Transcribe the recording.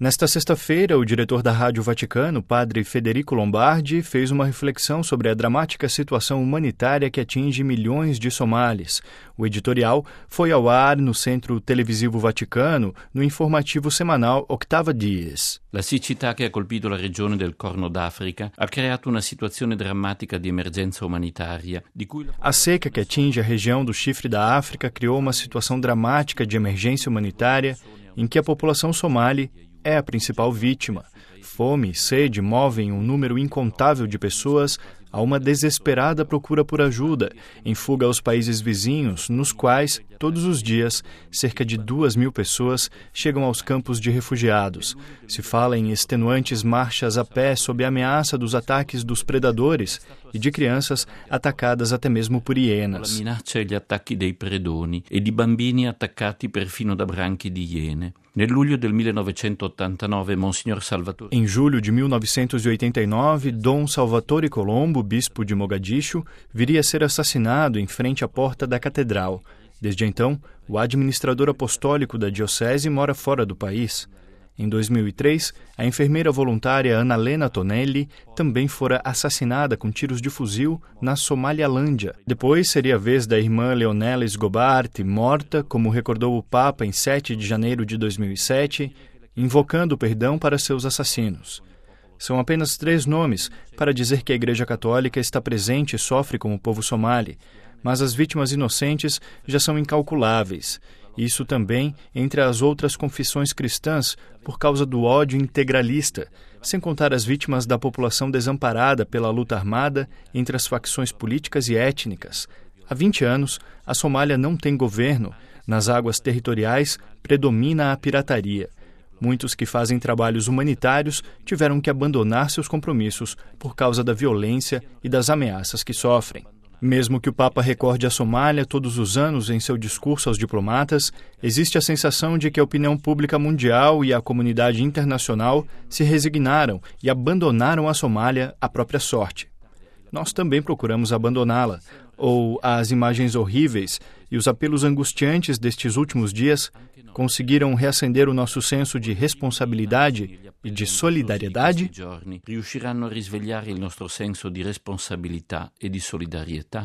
Nesta sexta-feira, o diretor da Rádio Vaticano, padre Federico Lombardi, fez uma reflexão sobre a dramática situação humanitária que atinge milhões de somalis. O editorial foi ao ar no Centro Televisivo Vaticano, no informativo semanal Octava Dies. La siccità che ha colpito la regione del Corno d'Africa ha creato una situazione drammatica di emergenza umanitaria, di cui A seca que atinge a região do Chifre da África criou uma situação dramática de emergência humanitária em que a população somali é a principal vítima. Fome e sede movem um número incontável de pessoas a uma desesperada procura por ajuda, em fuga aos países vizinhos, nos quais, todos os dias, cerca de 2.000 pessoas chegam aos campos de refugiados. Se fala em extenuantes marchas a pé sob a ameaça dos ataques dos predadores e de crianças atacadas até mesmo por hienas. la minaccia e gli attacchi dei predoni e di bambini attaccati perfino da branchi di iene. Nel luglio del 1989, Monsignor Salvatore... Em julho de 1989, Dom Salvatore Colombo, bispo de Mogadishu, viria a ser assassinado em frente à porta da catedral. Desde então, o administrador apostólico da diocese mora fora do país. Em 2003, a enfermeira voluntária Ana Lena Tonelli também fora assassinada com tiros de fuzil na Somalialândia. Depois seria a vez da irmã Leonela Sgobarte, morta, como recordou o Papa em 7 de janeiro de 2007, invocando perdão para seus assassinos. São apenas 3 nomes para dizer que a Igreja Católica está presente e sofre com o povo somali, mas as vítimas inocentes já são incalculáveis. Isso também entre as outras confissões cristãs por causa do ódio integralista, sem contar as vítimas da população desamparada pela luta armada entre as facções políticas e étnicas. Há 20 anos, a Somália não tem governo. Nas águas territoriais predomina a pirataria. Muitos que fazem trabalhos humanitários tiveram que abandonar seus compromissos por causa da violência e das ameaças que sofrem. Mesmo que o Papa recorde a Somália todos os anos em seu discurso aos diplomatas, existe a sensação de que a opinião pública mundial e a comunidade internacional se resignaram e abandonaram a Somália à própria sorte. Nós também procuramos abandoná-la, ou as imagens horríveis e os apelos angustiantes destes últimos dias conseguiram reacender o nosso senso de responsabilidade e de solidariedade? Riusciranno a risvegliare il nostro senso di responsabilità e di solidarietà?